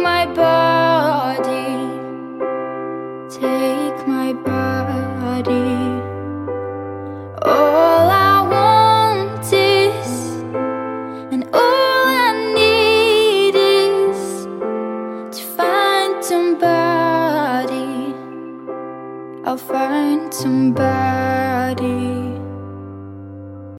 my body, take my body. All I want is, and all I need is to find somebody. I'll find somebody.